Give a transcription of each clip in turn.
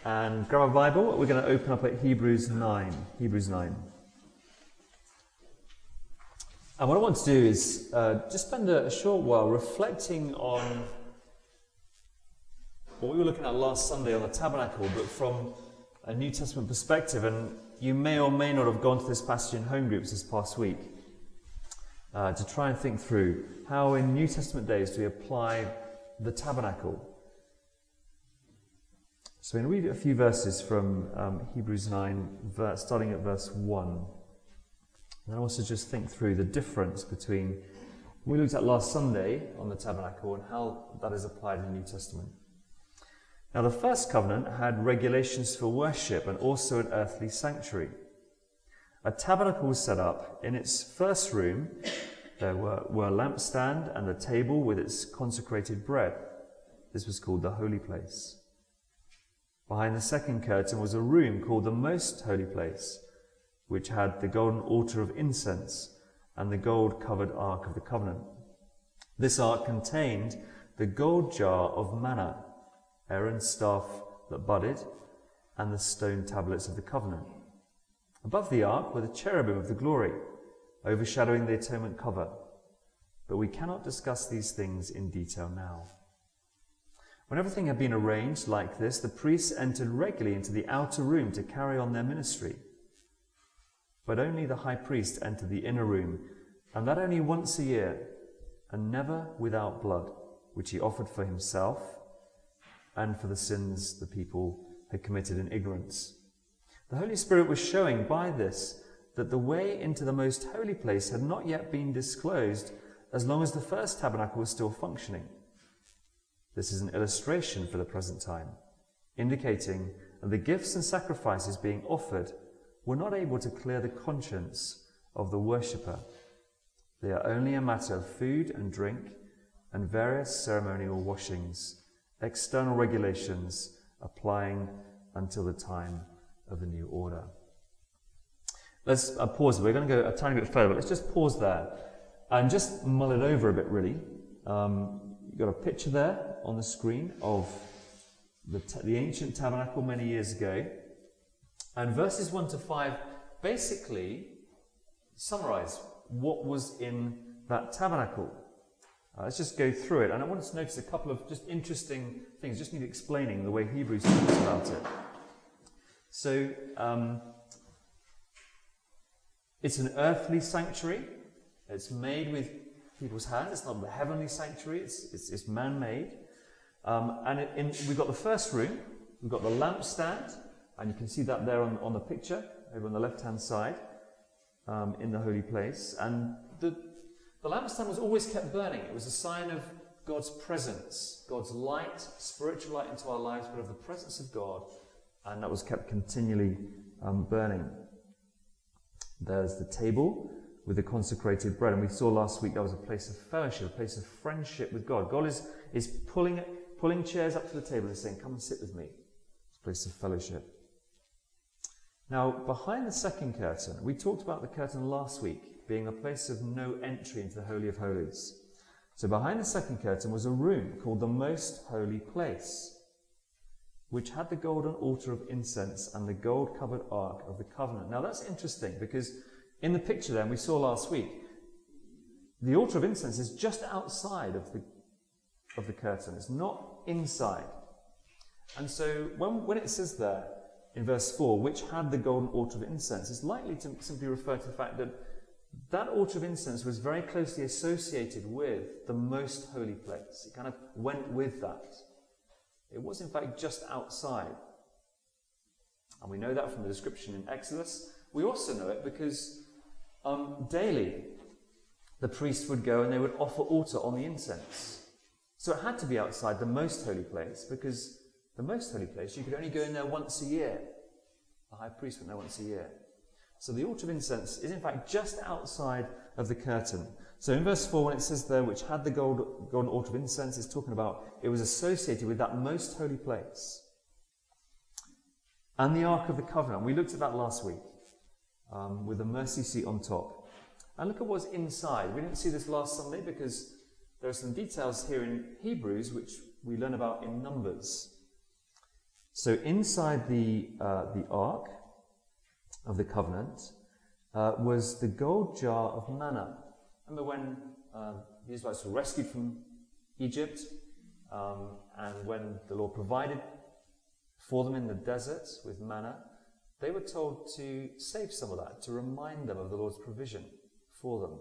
and grab a Bible. We're going to open up at Hebrews 9. Hebrews 9. And what I want to do is just spend a short while reflecting on what we were looking at last Sunday on the tabernacle, but from a New Testament perspective. And you may or may not have gone to this passage in home groups this past week to try and think through how in New Testament days do we apply the tabernacle. So I'm going to read a few verses from Hebrews 9, starting at verse 1. And I also just think through the difference between what we looked at last Sunday on the tabernacle and how that is applied in the New Testament. Now, the first covenant had regulations for worship and also an earthly sanctuary. A tabernacle was set up. In its first room, there were a lampstand and the table with its consecrated bread. This was called the holy place. Behind the second curtain was a room called the most holy place, which had the golden altar of incense and the gold-covered ark of the covenant. This ark contained the gold jar of manna, Aaron's staff that budded, and the stone tablets of the covenant. Above the ark were the cherubim of the glory, overshadowing the atonement cover. But we cannot discuss these things in detail now. When everything had been arranged like this, the priests entered regularly into the outer room to carry on their ministry. But only the high priest entered the inner room, and that only once a year, and never without blood, which he offered for himself and for the sins the people had committed in ignorance. The Holy Spirit was showing by this that the way into the most holy place had not yet been disclosed as long as the first tabernacle was still functioning. This is an illustration for the present time, indicating that the gifts and sacrifices being offered were not able to clear the conscience of the worshipper. They are only a matter of food and drink and various ceremonial washings, external regulations applying until the time of the new order. Let's pause. We're going to go a tiny bit further, but let's just pause there and just mull it over a bit, really. You've got a picture there on the screen of the ancient tabernacle many years ago. And verses 1 to 5 basically summarize what was in that tabernacle. Let's just go through it. And I want us to notice a couple of just interesting things. Just need explaining the way Hebrews talks about it. So, it's an earthly sanctuary. It's made with people's hands. It's not the heavenly sanctuary. It's man-made. We've got the first room. We've got the lampstand. And you can see that there on the picture, over on the left-hand side, in the holy place. And the lampstand was always kept burning. It was a sign of God's presence, God's light, spiritual light into our lives, but of the presence of God. And that was kept continually burning. There's the table with the consecrated bread. And we saw last week that was a place of fellowship, a place of friendship with God. God is pulling chairs up to the table and saying, "Come and sit with me." It's a place of fellowship. Now, behind the second curtain, we talked about the curtain last week being a place of no entry into the Holy of Holies. So behind the second curtain was a room called the Most Holy Place, which had the golden altar of incense and the gold-covered ark of the covenant. Now, that's interesting because in the picture then we saw last week, the altar of incense is just outside of the curtain. It's not inside. And so when it says there, in verse 4, which had the golden altar of incense, is likely to simply refer to the fact that that altar of incense was very closely associated with the most holy place. It kind of went with that. It was in fact just outside. And we know that from the description in Exodus. We also know it because daily the priest would go and they would offer altar on the incense. So it had to be outside the most holy place because the most holy place, you could only go in there once a year. The high priest went there once a year. So the altar of incense is in fact just outside of the curtain. So in verse 4, when it says there, which had the golden altar of incense, it's talking about it was associated with that most holy place. And the Ark of the Covenant. We looked at that last week with the mercy seat on top. And look at what's inside. We didn't see this last Sunday because there are some details here in Hebrews which we learn about in Numbers. So inside the Ark of the Covenant was the gold jar of manna. Remember when the Israelites were rescued from Egypt, and when the Lord provided for them in the desert with manna, they were told to save some of that, to remind them of the Lord's provision for them.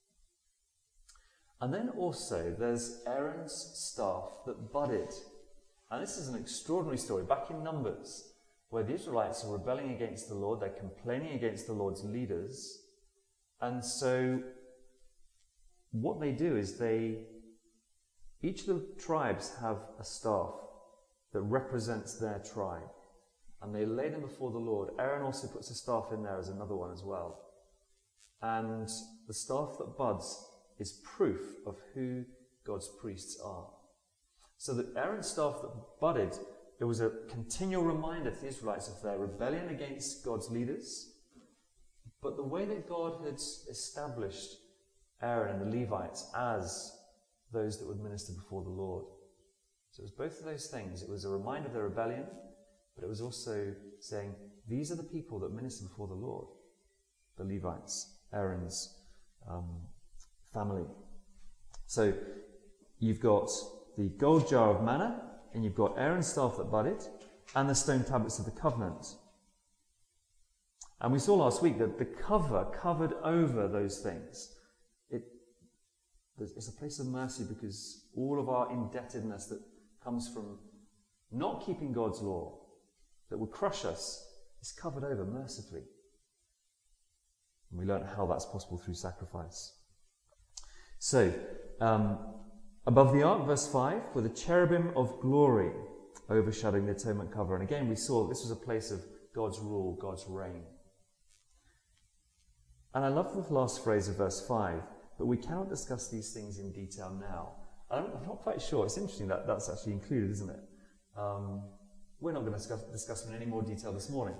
And then also there's Aaron's staff that budded. And this is an extraordinary story. Back in Numbers, where the Israelites are rebelling against the Lord, they're complaining against the Lord's leaders. And so what they do is each of the tribes have a staff that represents their tribe. And they lay them before the Lord. Aaron also puts a staff in there as another one as well. And the staff that buds is proof of who God's priests are. So that Aaron's staff that budded, it was a continual reminder to the Israelites of their rebellion against God's leaders. But the way that God had established Aaron and the Levites as those that would minister before the Lord. So it was both of those things. It was a reminder of their rebellion, but it was also saying, these are the people that minister before the Lord. The Levites, Aaron's family. So you've got the gold jar of manna, and you've got Aaron's staff that budded, and the stone tablets of the covenant. And we saw last week that the cover covered over those things. It's a place of mercy because all of our indebtedness that comes from not keeping God's law, that would crush us, is covered over mercifully. And we learn how that's possible through sacrifice. So, above the ark, verse 5, were the cherubim of glory overshadowing the atonement cover. And again, we saw this was a place of God's rule, God's reign. And I love the last phrase of verse 5, but we cannot discuss these things in detail now. I'm not quite sure. It's interesting that that's actually included, isn't it? We're not going to discuss them in any more detail this morning.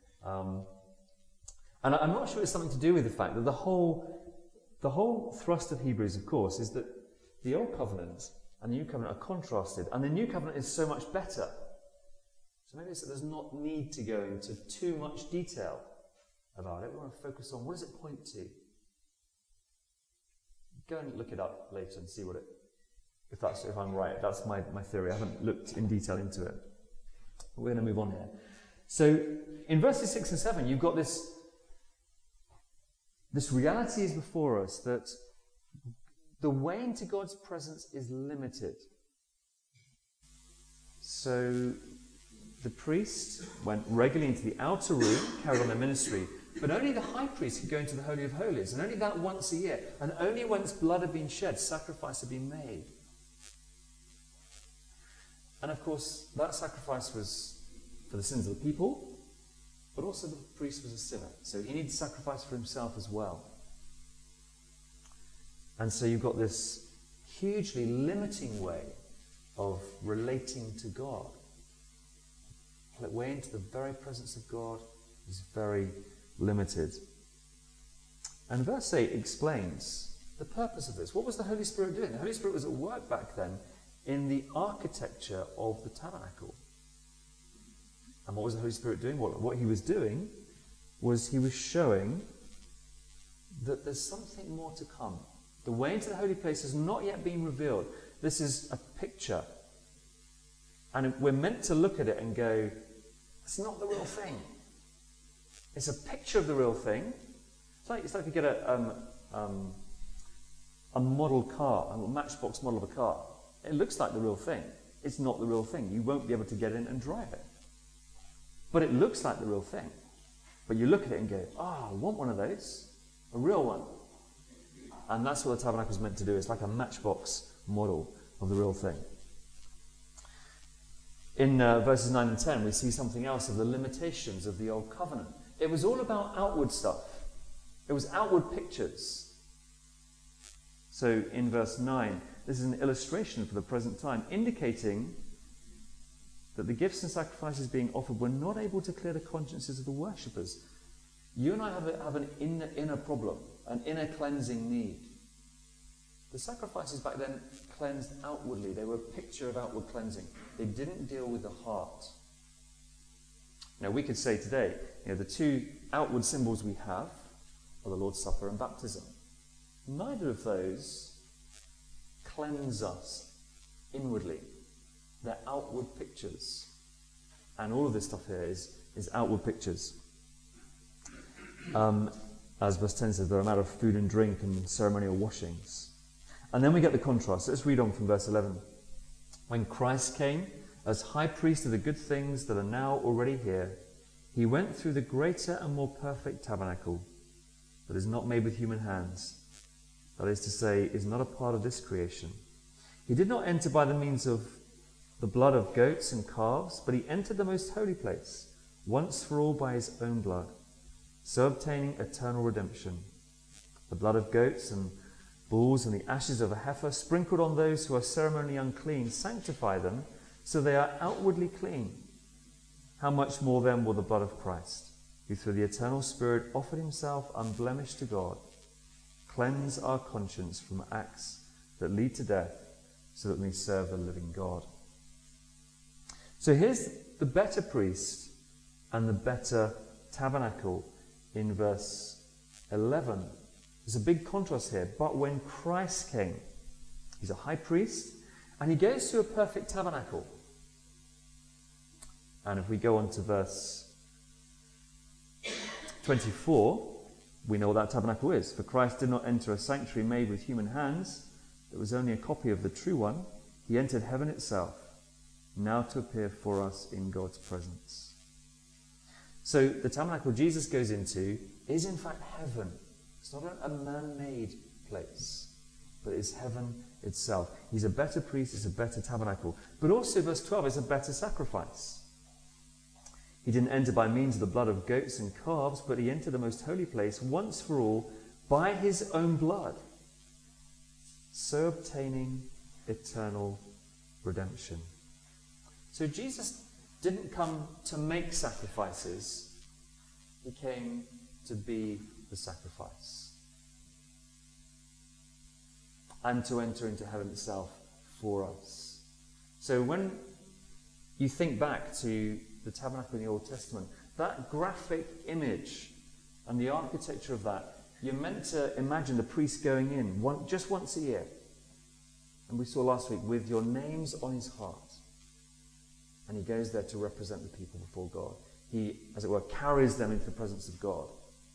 And I'm not sure it's something to do with the fact that the whole thrust of Hebrews, of course, is that the Old Covenant and the New Covenant are contrasted, and the New Covenant is so much better. So maybe there's not need to go into too much detail about it. We want to focus on what does it point to. Go and look it up later and see what if I'm right. That's my theory. I haven't looked in detail into it. We're going to move on here. So in verses 6 and 7, you've got this reality is before us that the way into God's presence is limited. So the priest went regularly into the outer room, carried on their ministry, but only the high priest could go into the Holy of Holies, and only that once a year, and only once blood had been shed, sacrifice had been made. And of course, that sacrifice was for the sins of the people, but also the priest was a sinner, so he needed sacrifice for himself as well. And so you've got this hugely limiting way of relating to God. That way into the very presence of God is very limited. And verse 8 explains the purpose of this. What was the Holy Spirit doing? The Holy Spirit was at work back then in the architecture of the tabernacle. And what was the Holy Spirit doing? What he was doing was he was showing that there's something more to come. The way into the holy place has not yet been revealed. This is a picture. And we're meant to look at it and go, it's not the real thing. It's a picture of the real thing. It's like you get a model car, a matchbox model of a car. It looks like the real thing. It's not the real thing. You won't be able to get in and drive it. But it looks like the real thing. But you look at it and go, I want one of those. A real one. And that's what the tabernacle is meant to do. It's like a matchbox model of the real thing. In verses 9 and 10, we see something else of the limitations of the Old Covenant. It was all about outward stuff. It was outward pictures. So in verse 9, this is an illustration for the present time, indicating that the gifts and sacrifices being offered were not able to clear the consciences of the worshippers. You and I have an inner problem, an inner cleansing need. The sacrifices back then cleansed outwardly. They were a picture of outward cleansing. They didn't deal with the heart. Now, we could say today, the two outward symbols we have are the Lord's Supper and baptism. Neither of those cleanse us inwardly. They're outward pictures. And all of this stuff here is outward pictures. As verse 10 says, they're a matter of food and drink and ceremonial washings. And then we get the contrast. Let's read on from verse 11. When Christ came as high priest of the good things that are now already here, he went through the greater and more perfect tabernacle that is not made with human hands, that is to say, is not a part of this creation. He did not enter by the means of the blood of goats and calves, but he entered the most holy place, once for all by his own blood, so obtaining eternal redemption. The blood of goats and bulls and the ashes of a heifer sprinkled on those who are ceremonially unclean sanctify them, so they are outwardly clean. How much more then will the blood of Christ, who through the eternal Spirit offered himself unblemished to God, cleanse our conscience from acts that lead to death, so that we may serve the living God. So here's the better priest and the better tabernacle in verse 11. There's a big contrast here. But when Christ came, he's a high priest, and he goes to a perfect tabernacle. And if we go on to verse 24, we know what that tabernacle is. For Christ did not enter a sanctuary made with human hands. It was only a copy of the true one. He entered heaven itself, now to appear for us in God's presence. So the tabernacle Jesus goes into is in fact heaven. It's not a man-made place, but it's heaven itself. He's a better priest, it's a better tabernacle. But also verse 12 is a better sacrifice. He didn't enter by means of the blood of goats and calves, but he entered the most holy place once for all by his own blood, so obtaining eternal redemption. So Jesus didn't come to make sacrifices. He came to be the sacrifice and to enter into heaven itself for us. So when you think back to the tabernacle in the Old Testament, that graphic image and the architecture of that, you're meant to imagine the priest going in just once a year. And we saw last week, with your names on his heart. And he goes there to represent the people before God. He, as it were, carries them into the presence of God.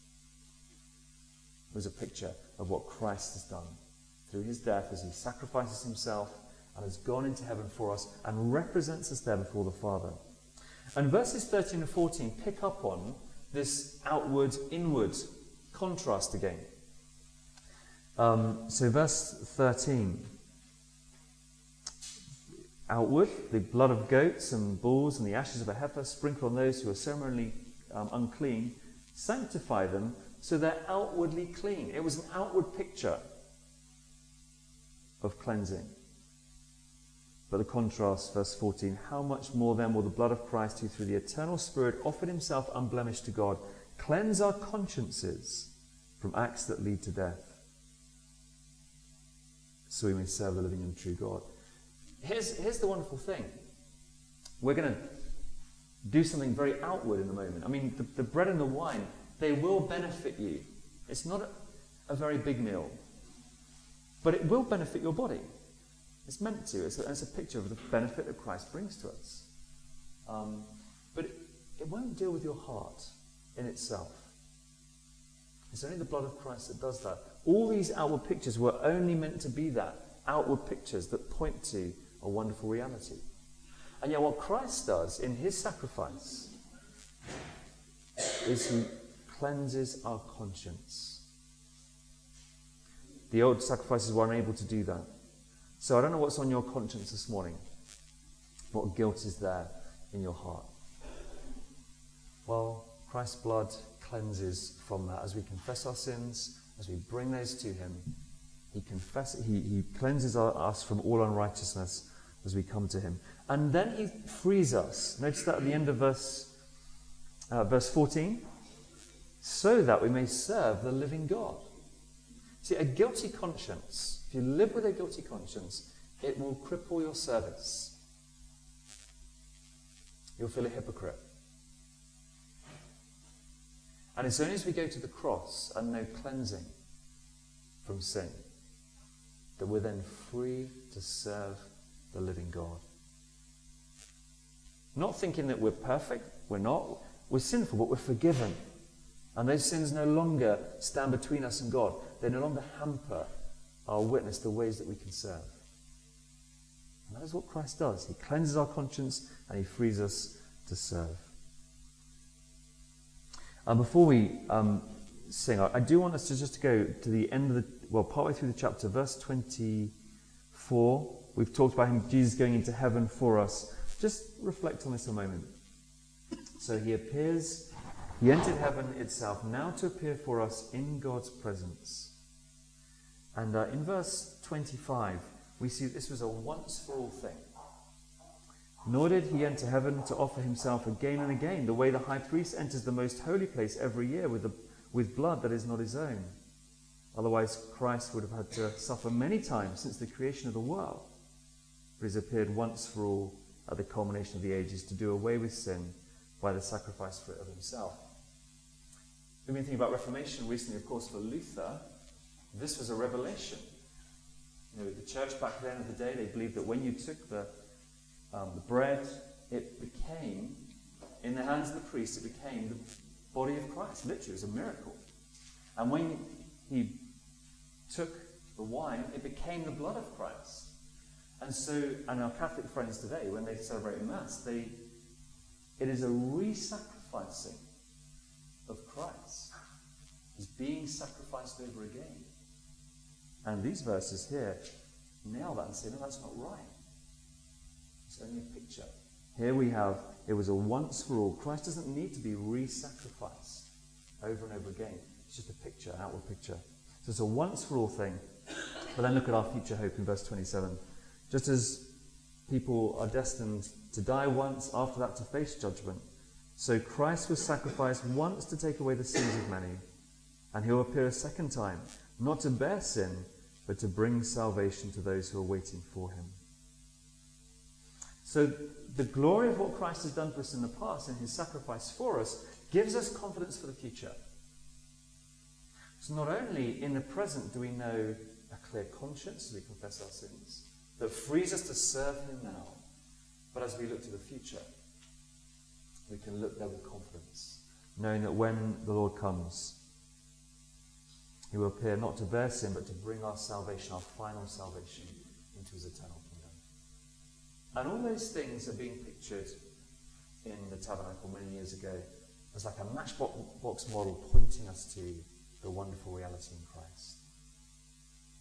It was a picture of what Christ has done through his death as he sacrifices himself and has gone into heaven for us and represents us there before the Father. And verses 13 and 14 pick up on this outward-inward contrast again. So verse 13. Outward, the blood of goats and bulls and the ashes of a heifer sprinkled on those who are ceremonially unclean, sanctify them so they're outwardly clean. It was an outward picture of cleansing. But the contrast, verse 14, how much more then will the blood of Christ, who through the eternal Spirit offered himself unblemished to God, cleanse our consciences from acts that lead to death, so we may serve the living and true God. Here's the wonderful thing. We're going to do something very outward in a moment. I mean, the bread and the wine, they will benefit you. It's not a very big meal, but it will benefit your body. It's meant to. It's a picture of the benefit that Christ brings to us. But it won't deal with your heart in itself. It's only the blood of Christ that does that. All these outward pictures were only meant to be that. Outward pictures that point to a wonderful reality. And yet what Christ does in his sacrifice is he cleanses our conscience. The old sacrifices were unable to do that. So I don't know what's on your conscience this morning. What guilt is there in your heart? Well, Christ's blood cleanses from that. As we confess our sins, as we bring those to him, he cleanses us from all unrighteousness as we come to him. And then he frees us. Notice that at the end of verse 14. So that we may serve the living God. See, a guilty conscience, if you live with a guilty conscience, it will cripple your service. You'll feel a hypocrite. And it's only as we go to the cross and know cleansing from sin that we're then free to serve the living God. Not thinking that we're perfect, we're not. We're sinful, but we're forgiven. And those sins no longer stand between us and God. They no longer hamper our witness, the ways that we can serve. And that is what Christ does. He cleanses our conscience and he frees us to serve. Before we sing, I do want us to just go to the end of partway through the chapter, verse 24. We've talked about him, Jesus going into heaven for us. Just reflect on this a moment. So he entered heaven itself, now to appear for us in God's presence. And in verse 25, we see that this was a once-for-all thing. Nor did he enter heaven to offer himself again and again, the way the high priest enters the most holy place every year with blood that is not his own. Otherwise, Christ would have had to suffer many times since the creation of the world. But he's appeared once for all at the culmination of the ages to do away with sin by the sacrifice of himself. We've been thinking about Reformation recently, of course, for Luther. This was a revelation. The church back then of the day, they believed that when you took the bread, it became, in the hands of the priest, it became the body of Christ. Literally, it was a miracle. And when he took the wine, it became the blood of Christ. And our Catholic friends today, when they celebrate Mass, it is a re-sacrificing of Christ. He's being sacrificed over again. And these verses here nail that and say, no, that's not right. It's only a picture. Here we have, it was a once for all. Christ doesn't need to be re-sacrificed over and over again. It's just a picture, an outward picture. So it's a once for all thing. But then look at our future hope in verse 27. Just as people are destined to die once, after that to face judgment, so Christ was sacrificed once to take away the sins of many, and he will appear a second time, not to bear sin, but to bring salvation to those who are waiting for him. So the glory of what Christ has done for us in the past and his sacrifice for us gives us confidence for the future. So not only in the present do we know a clear conscience as we confess our sins, that frees us to serve him now, but as we look to the future, we can look there with confidence, knowing that when the Lord comes, he will appear not to bear sin, but to bring our salvation, our final salvation, into his eternal kingdom. And all those things are being pictured in the tabernacle many years ago as like a matchbox model pointing us to the wonderful reality in Christ.